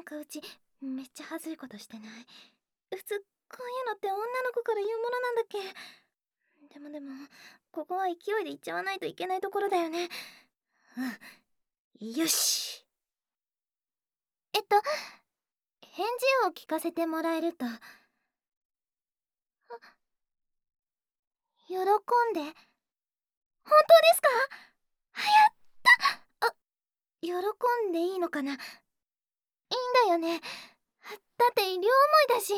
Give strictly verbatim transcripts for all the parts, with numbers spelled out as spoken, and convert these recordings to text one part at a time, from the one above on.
なんかうちめっちゃ恥ずいことしてない？普通こういうのって女の子から言うものなんだっけ？でもでもここは勢いで言っちゃわないといけないところだよね。うん、よし。えっと返事を聞かせてもらえると。喜んで。本当ですか？やったあ、喜んでいいのかな？いいんだよね。だって両思いだし。は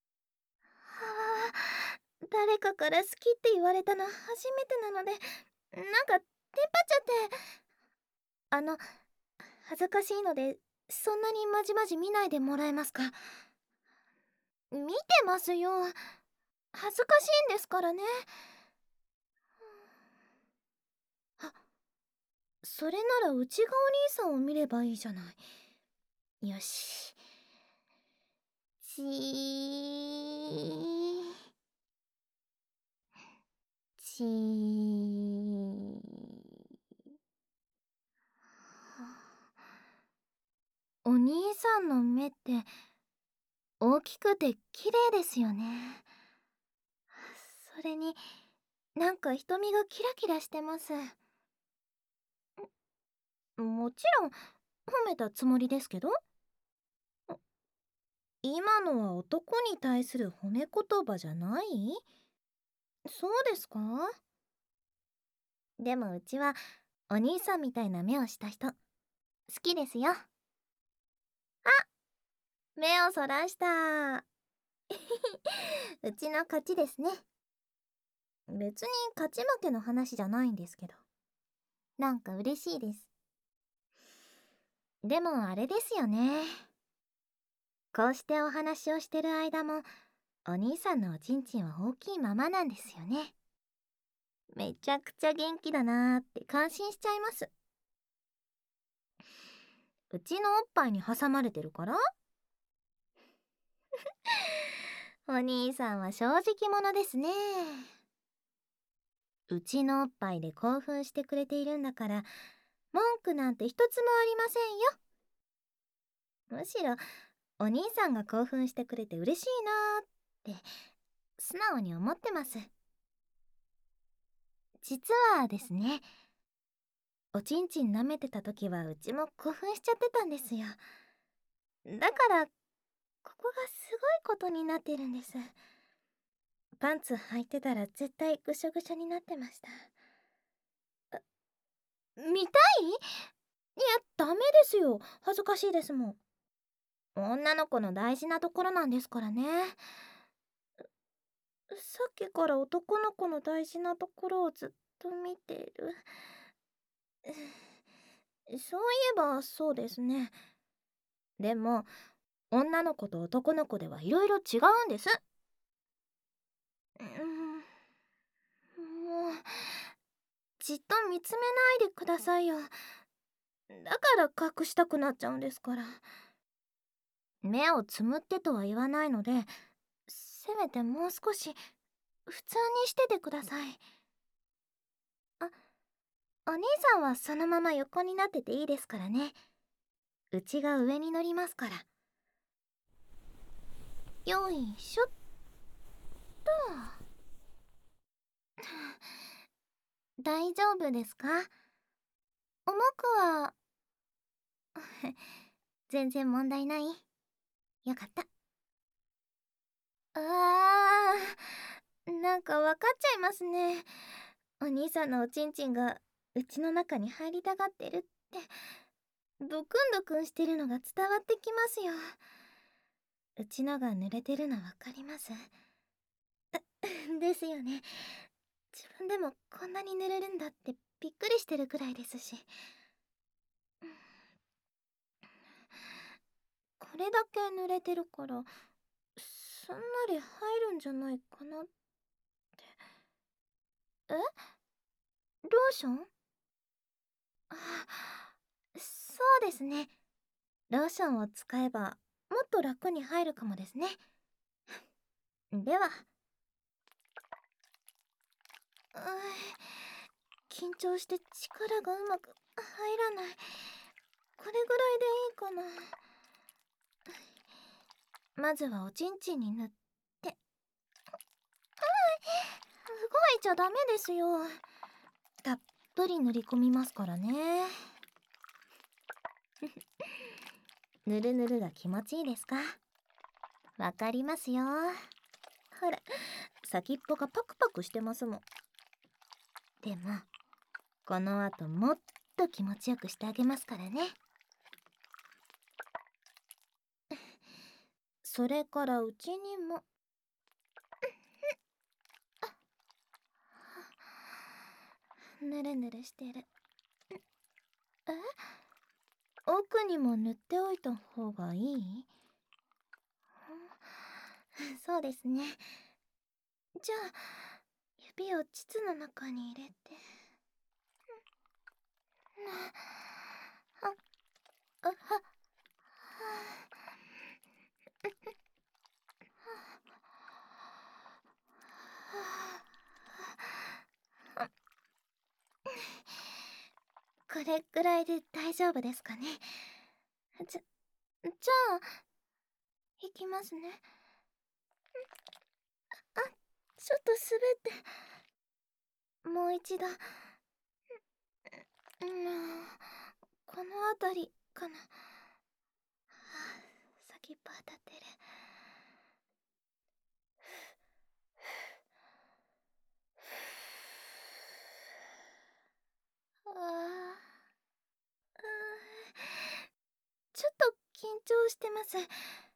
あ、誰かから好きって言われたの初めてなので、なんかテンパっちゃって。あの恥ずかしいのでそんなにまじまじ見ないでもらえますか？見てますよ。恥ずかしいんですからね。あ、それならうちがお兄さんを見ればいいじゃない。よし。ちーちーお兄さんの目って大きくて綺麗ですよね。それになんか瞳がキラキラしてます。もちろん褒めたつもりですけど。今のは男に対する褒め言葉じゃない？そうですか？でもうちはお兄さんみたいな目をした人好きですよ。あ、目をそらした。うちの勝ちですね。別に勝ち負けの話じゃないんですけど、なんか嬉しいです。でもあれですよね、こうしてお話をしてる間もお兄さんのおちんちんは大きいままなんですよね。めちゃくちゃ元気だなーって感心しちゃいます。うちのおっぱいに挟まれてるからお兄さんは正直者ですね。うちのおっぱいで興奮してくれているんだから文句なんて一つもありませんよ。むしろお兄さんが興奮してくれて嬉しいなーって素直に思ってます。実はですね、おちんちん舐めてた時はうちも興奮しちゃってたんですよ。だからここがすごいことになってるんです。パンツ履いてたら絶対ぐしょぐしょになってました。見たい？いや、ダメですよ。恥ずかしいですもん。女の子の大事なところなんですからね。さっきから男の子の大事なところをずっと見てる。そういえばそうですね。でも女の子と男の子ではいろいろ違うんです。うん、もうじっと見つめないでくださいよ。だから隠したくなっちゃうんですから。目をつむってとは言わないので、せめてもう少し普通にしててください。あ、お兄さんはそのまま横になってていいですからね。うちが上に乗りますから。よいしょっと。大丈夫ですか？重くは全然問題ない？よかった。あー、なんかわかっちゃいますね。お兄さんのおちんちんがうちの中に入りたがってるって。ドクンドクンしてるのが伝わってきますよ。うちのが濡れてるのわかります？ですよね。自分でもこんなに濡れるんだってびっくりしてるくらいですし。これだけ濡れてるからすんなり入るんじゃないかなって。え？ローション？あ、そうですね。ローションを使えばもっと楽に入るかもですね。では。うー緊張して力がうまく入らない。これぐらいでいいかな。 まずはおちんちんに塗って。動いちゃダメですよ。たっぷり塗り込みますからね。ぬるぬるが気持ちいいですか？わかりますよ。ほら、先っぽがパクパクしてますもん。でもこの後もっと気持ちよくしてあげますからね。それからうちにもぬるぬるしてる。え？奥にも塗っておいた方がいい？そうですね。じゃあ指を膣の中に入れて。あ、あはこれくらいで大丈夫ですかね。じゃ、じゃあいきますね。あ、ちょっと滑って。もう一度。うん、この辺りかな。先っぽ当たってる。ああ、ちょっと緊張してます。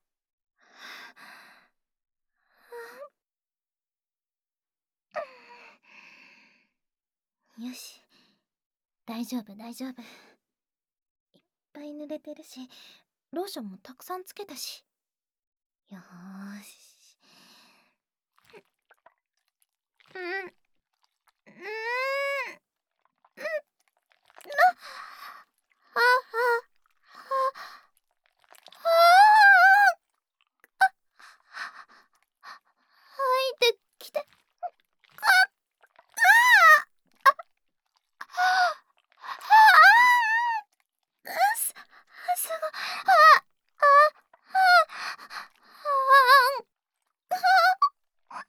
よし、大丈夫大丈夫。いっぱい濡れてるし、ローションもたくさんつけたし。よーし。うん、うん、うん、あ、あ、あ、入ってきて。す、すごい。あ、あ、あ、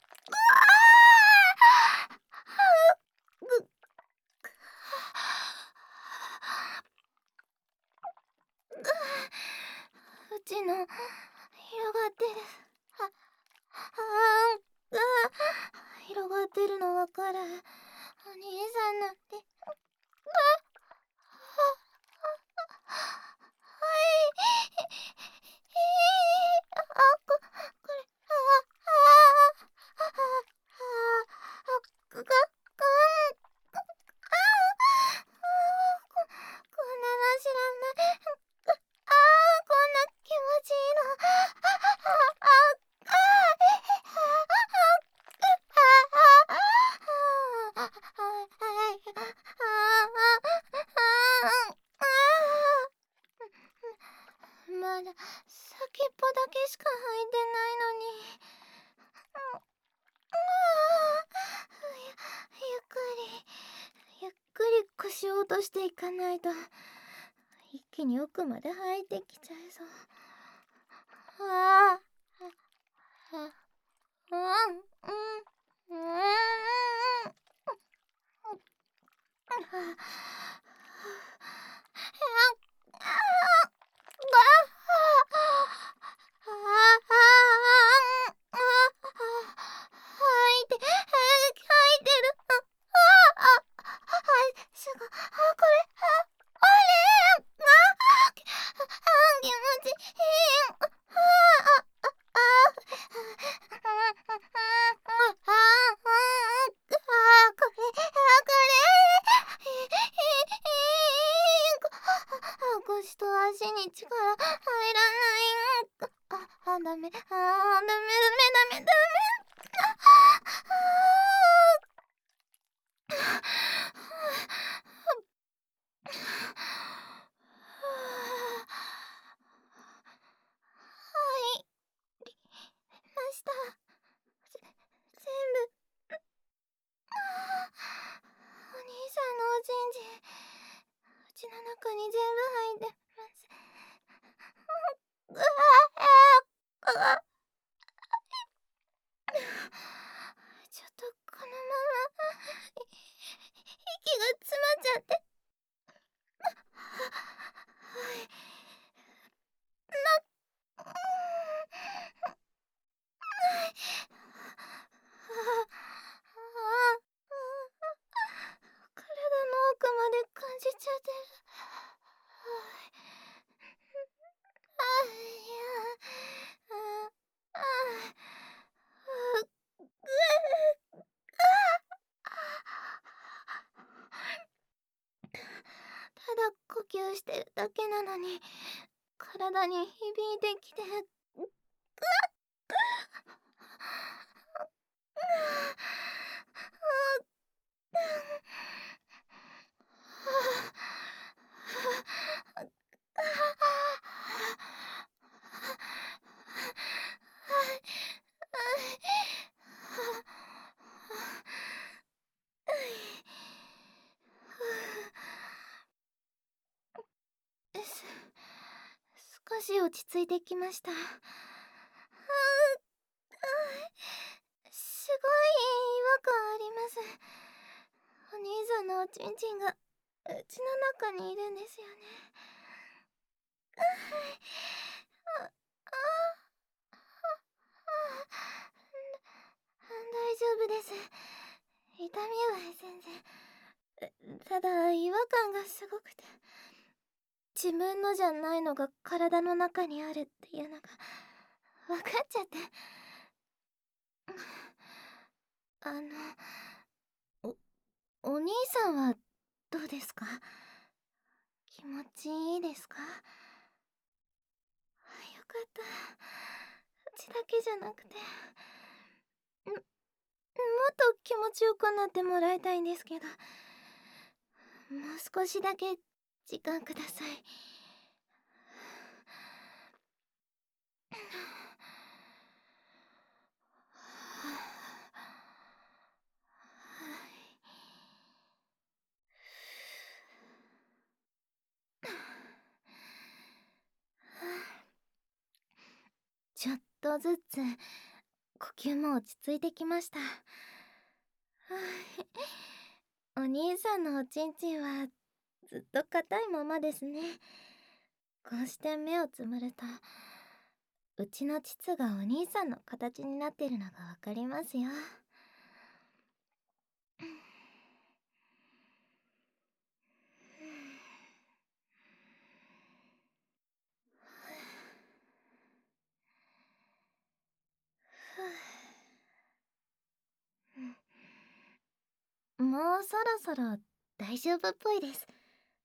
うちの広がってる。あ、あ、広がってるのわかる。お兄さんなんて。はい。あ、こ、これ、あ、あ、あ、あ、こ、こ、こ、こ、あ、こ、こんなの知らない。あ、こんな気持ちいいの。あ、あ、あ、まだ先っぽだけしか履いてないのに。ゆ、ゆっくりゆっくり腰を落としていかないと一気に奥まで入ってきちゃいそう。ああ、うん、うん、うん、うん。腰と足に力入らない。あ、あ、ダメ。あ、ダメダメダメダメ。はいりました。ぜ全部。お兄さんのおちんちんうちの中に全部入ってます。うわあ、 あ、ちょっとこのままい息が詰まっちゃって。はい。な、うーん。はい。ああ、体の奥まで感じちゃってる。はい。あ、いや、あ、あ、あ、ぐあ、ただ呼吸してるだけなのに体に響いてきて、ぐわっ、ぐあ、す少し落ち着いてきました。はあ、すごい違和感あります。お兄さんのおちんちんがうちの中にいるんですよね。はい。あ、あ、あ、大丈夫です。痛みは全然。ただ違和感がすごくて、自分のじゃないのが体の中にあるっていうのが分かっちゃって。あの、お、お兄さんはどうですか？気持ちいいですか？よかった。うちだけじゃなくて、ん、もっと気持ちよくなってもらいたいんですけど、もう少しだけ時間ください。ちょっとずつ呼吸も落ち着いてきました。お兄さんのおちんちんはずっと硬いままですね。こうして目をつむると、うちの膣がお兄さんの形になってるのがわかりますよ。もうそろそろ大丈夫っぽいです。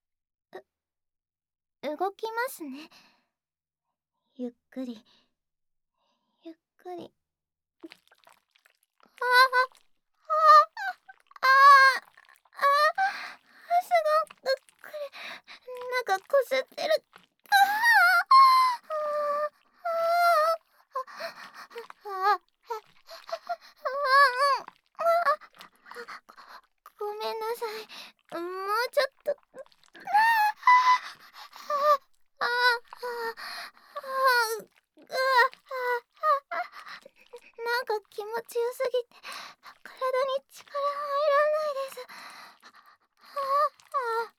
う、動きますね。ゆっくり、ゆっくり。ああ、ああ、ああ、あ、すごく、これ、なんかこすってる。ああ、ああ、ああ、ああ、ごめんなさい。もうちょっと。ああ、ああ、なんか気持ちよすぎて体に力入らないです。あ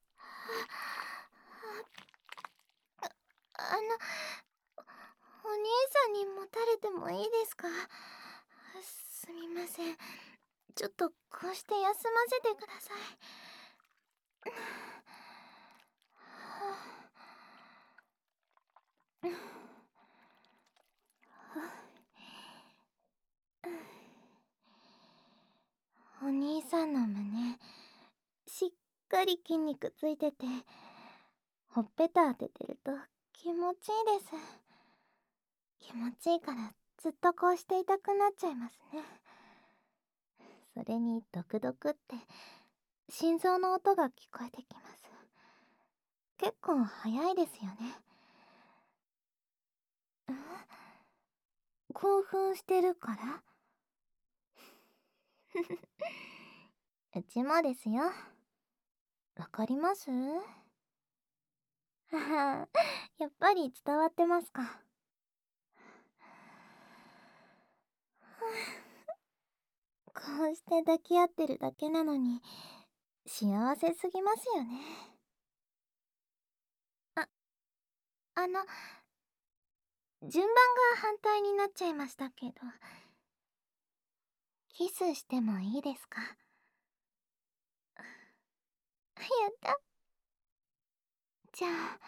あ、あの、お兄さんに持たれてもいいですか？すみません。ちょっとこうして休ませてください。お兄さんの胸、しっかり筋肉ついてて、ほっぺた当ててると気持ちいいです。気持ちいいからずっとこうしていたくなっちゃいますね。それにドクドクって心臓の音が聞こえてきます。結構早いですよね。ん？興奮してるから？うちもですよ。わかります？ははやっぱり伝わってますか。 こうして抱き合ってるだけなのに幸せすぎますよね。あ、あの、順番が反対になっちゃいましたけど、キスしてもいいですか？やった。じゃあ、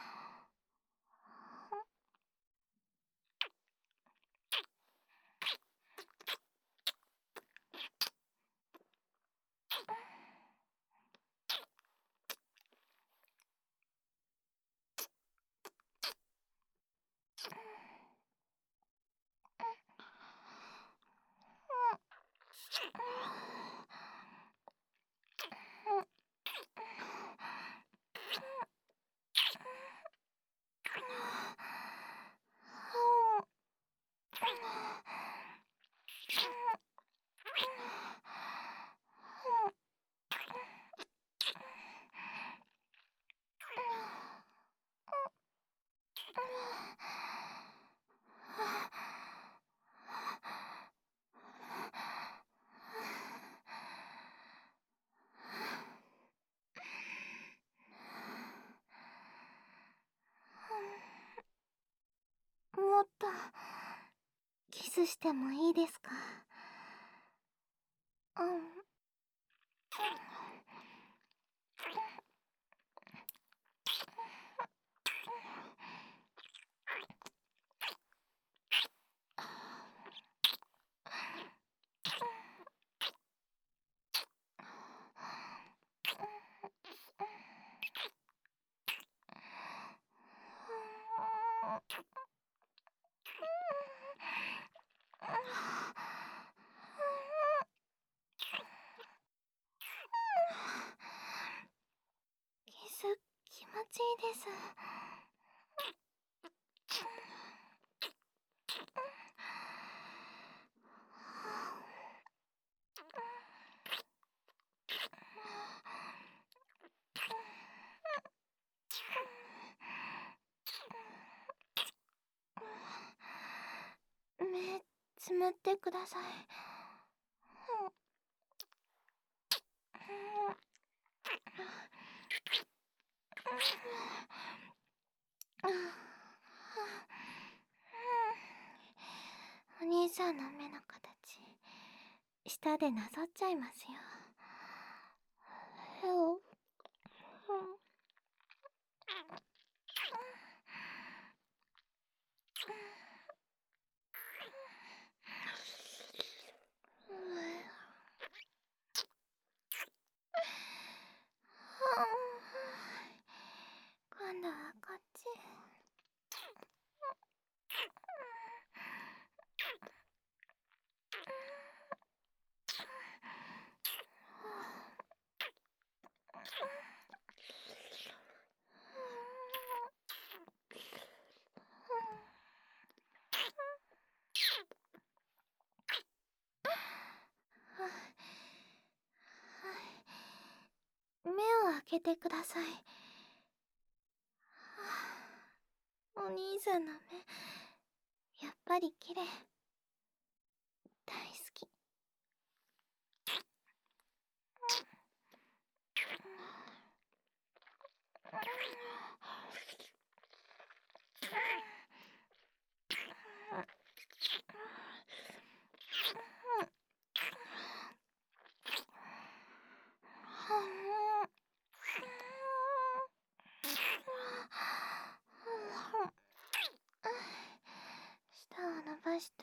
もっとキスしてもいいですか？うん。キス気持ちいいです。目つむってください。お兄さんの目の形舌でなぞっちゃいますよ。今度はこっち。目を開けてください。お兄さんの目やっぱり綺麗。大好き。舌を伸ばして。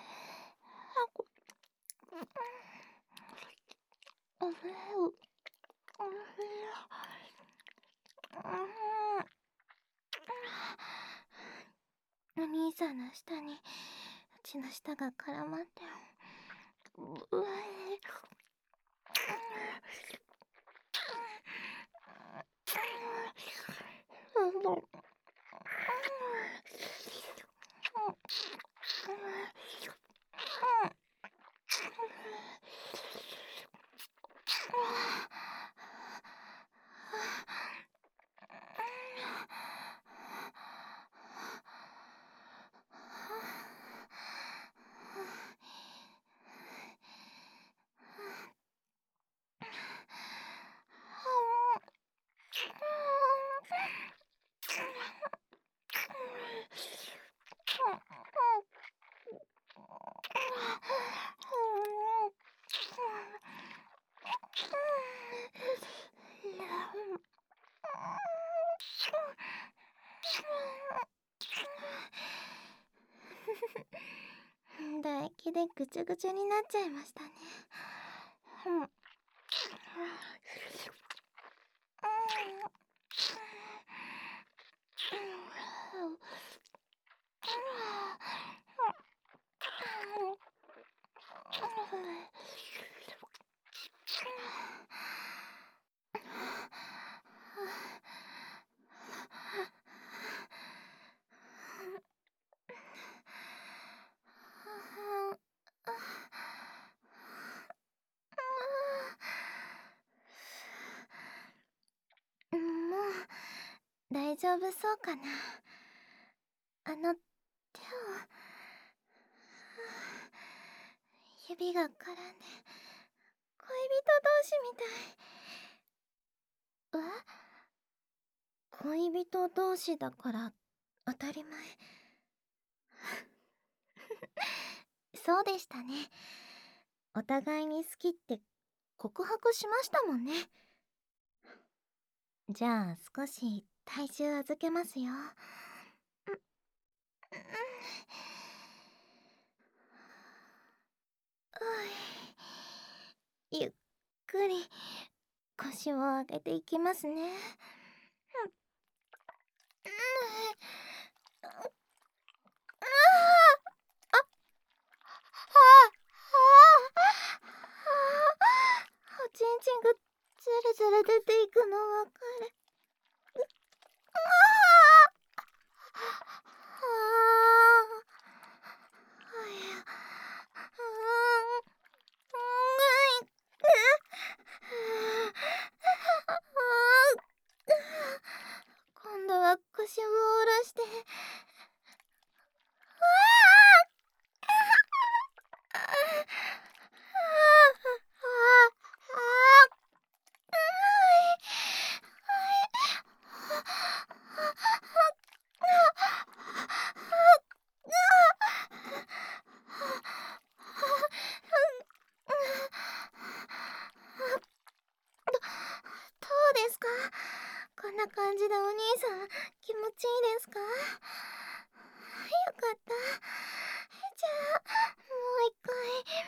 おめう。おめお兄さんの舌にうちの舌が絡まってうわえ唾液でぐちゅぐちゅになっちゃいましたね。もう大丈夫そうかな。あの手を指が絡んで恋人同士みたい。え？恋人同士だから当たり前。そうでしたね。お互いに好きって告白しましたもんね。じゃあ少し体重預けますよ。ゆっくり腰を上げていきますね。おちんちんがずるずる出ていくのわかる。今度は腰を下ろして。どうですか？こんな感じでお兄さん気持ちいいですか？よかった。じゃあもう一回。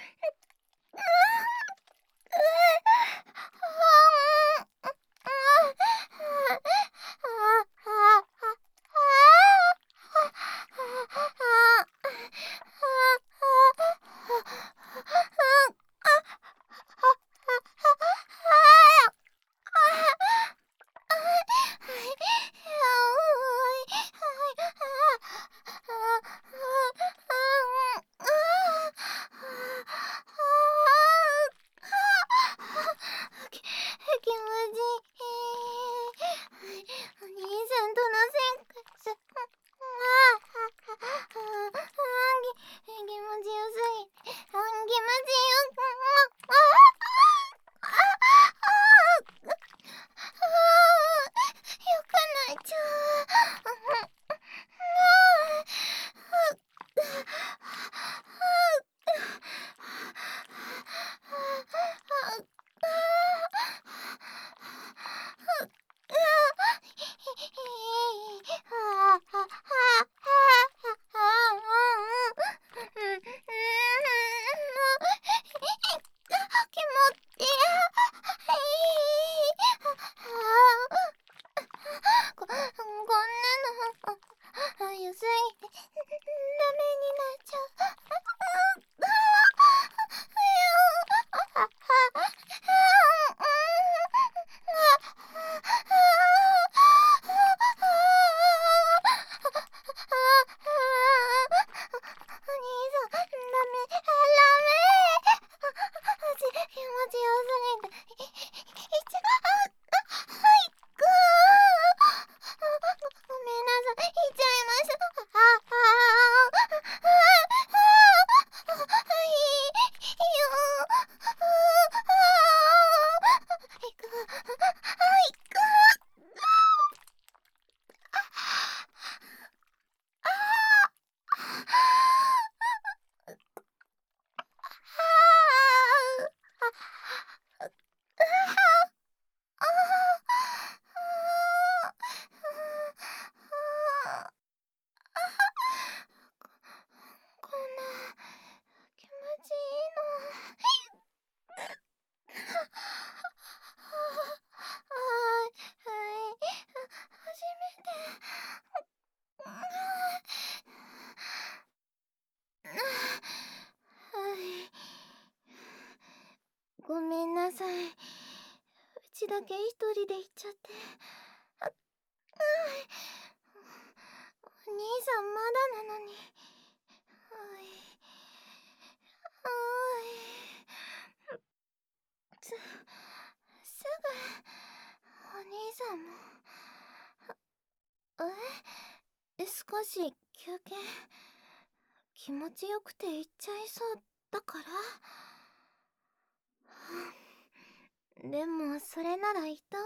気持ちいい。お兄さんとのセックス。気持ちよすぎて。気持ちよ。よくないちゃう。ここんなの早すぎてダメになっちゃう。お兄さんダメダメ。気持ちよすぎて。ごめんなさい、言っちゃいました。 ここんな気持ちいいの。はい、はい、初めて。はい。ごめんなさい。うちだけ一人で行っちゃって。あ、はい。お兄さんまだなのに。はい。はい。す、すぐ、お兄さんも。え、少し休憩。気持ちよくて行っちゃいそうだから。でもそれなら行った方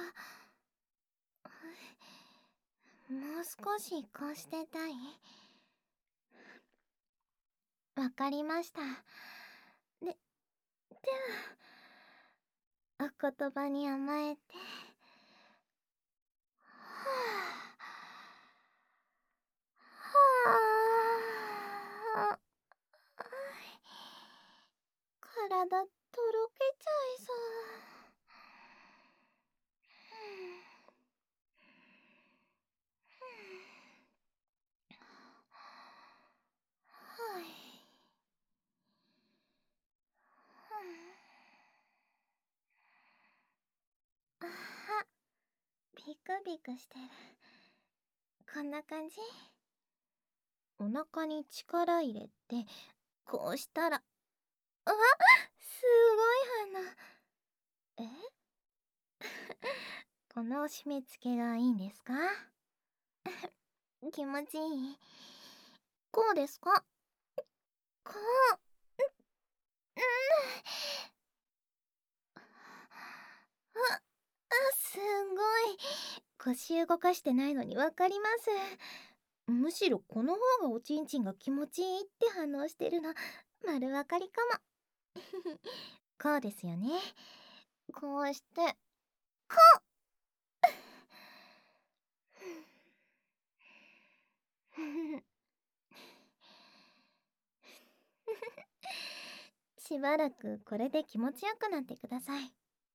が。もう少しこうしてたい。わかりました。で、では、お言葉に甘えて。はあ。はあ。体とろけちゃいそう。はい。あは、ビクビクしてる。こんな感じ？お腹に力入れて、こうしたら、あ、すごい反応。えこの締め付けがいいんですか？気持ちいい？こうですか？こう、うん、あ、あ、すごい。腰動かしてないのにわかります。むしろこの方がおちんちんが気持ちいいって反応してるの、丸わかりかも。こうですよね。こうして、こうしばらくこれで気持ちよくなってください。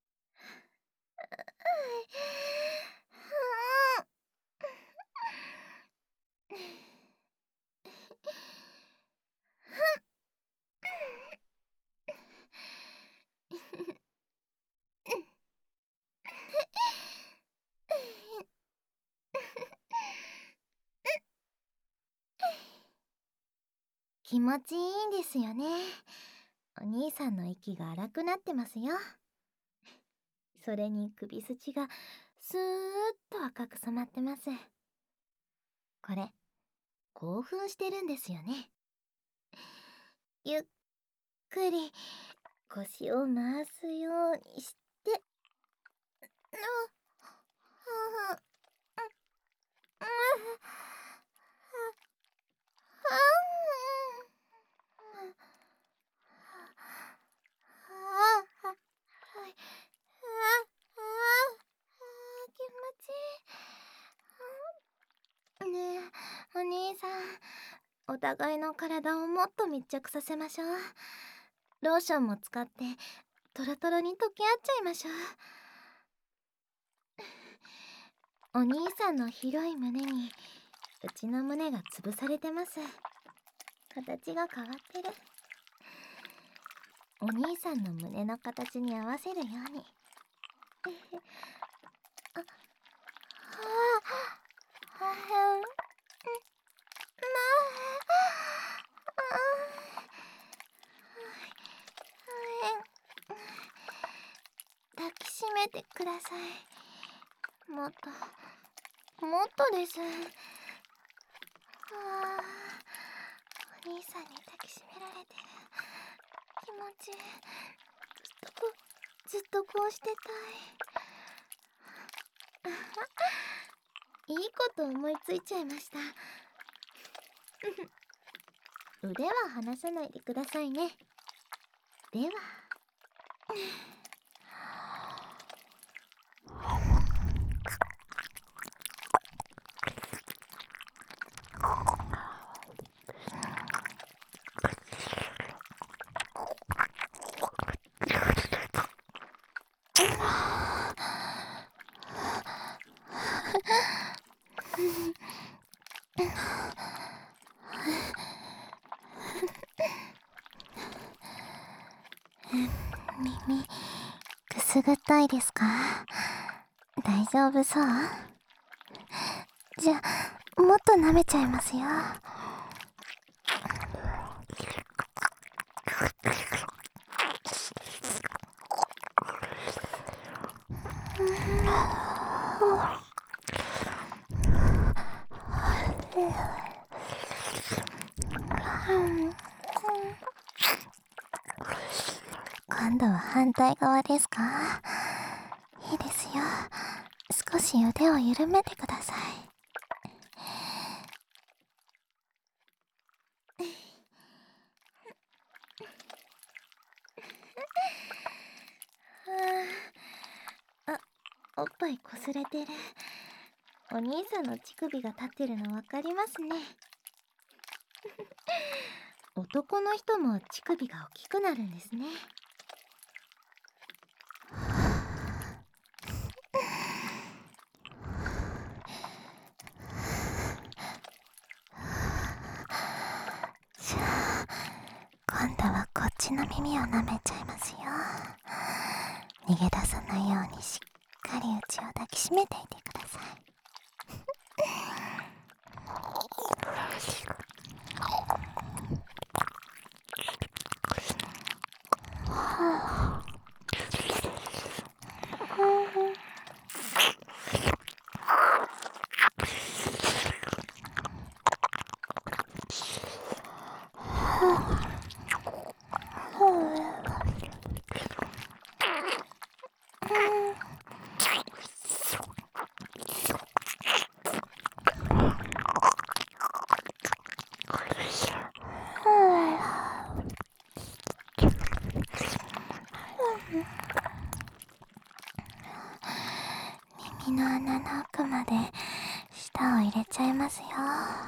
気持ちいいんですよね。お兄さんの息が荒くなってますよ。それに首筋がスーッと赤く染まってます。これ、興奮してるんですよね。ゆっくり腰を回すようにして、あ、はあ、うん、あ、うん、あ、はい、あ、あ、気持ちいい。ねえ、お兄さん、お互いの体をもっと密着させましょう。ローションも使ってトロトロに溶け合っちゃいましょう。お兄さんの広い胸にうちの胸が潰されてます。形が変わってる。お兄さんの胸の形に合わせるように。あ、はあ、はあ、抱きしめてください。もっと、もっとです。はあ、お兄さんに抱きしめられてる。気持ちいい。ずっとこう、ずっとこうしてたい。いいこと思いついちゃいました。腕は離さないでくださいね。では。 耳くすぐったいですか？大丈夫そう？じゃあもっと舐めちゃいますよ。今度は反対側ですか？いいですよ。少し腕を緩めてください。 あ、おっぱいこすれてる。お兄さんの乳首が立ってるのわかりますね。男の人も乳首が大きくなるんですね。 じゃあ今度はこっちの耳を舐めちゃいますよ。逃げ出さないようにしっかりうちを抱きしめていてください。耳の穴の奥まで舌を入れちゃいますよ。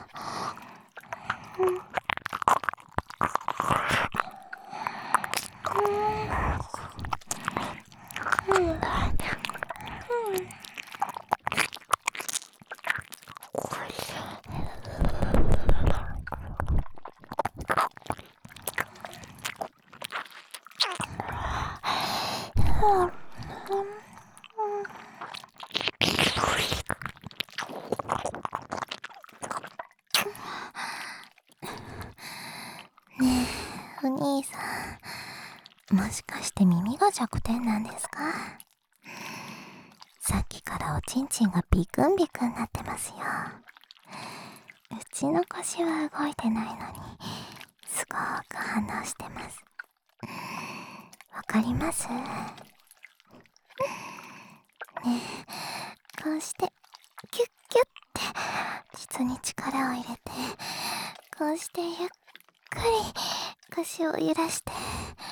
ねえお兄さん、もしかして耳が弱点なんですか？さっきからおちんちんがビクンビクンなってますよ。うちの腰は動いてないのにすごく反応してます。わかります？ねえ、こうしてキュッキュッて膣に力を入れて、こうしてゆっくり腰を揺らして、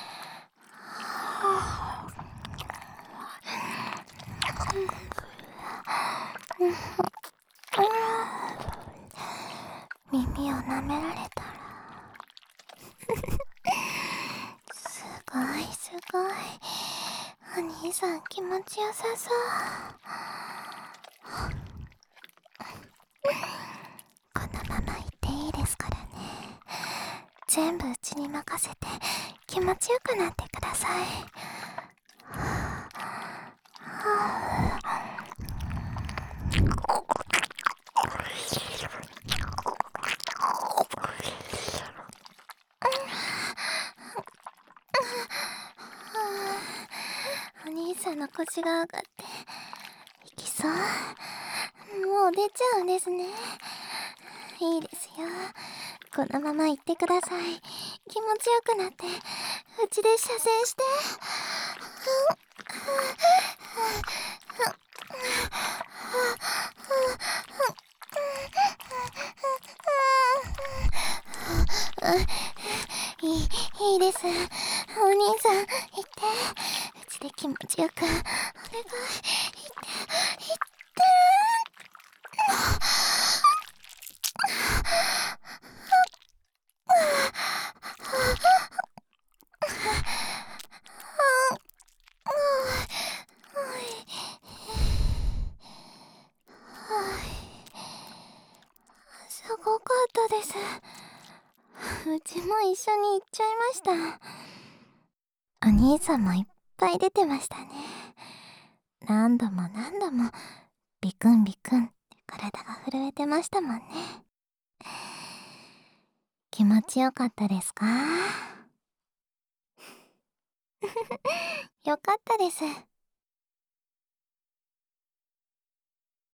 耳を舐められたらすごいすごい、お兄さん気持ちよさそう。このままいっていいですからね。全部うちに任せて気持ちよくなってください。お兄さんの腰が上がっていきそう。もう出ちゃうんですね。いいですよ。このまま行ってください。気持ちよくなってうちで射精して。いい、いいです。お兄さん、行って。うちで気持ちよく。お願い、行って、行って。 ごかったです。うちも一緒に行っちゃいました。お兄さんもいっぱい出てましたね。何度も何度もビクンビクンって体が震えてましたもんね。気持ちよかったですか？よかったです。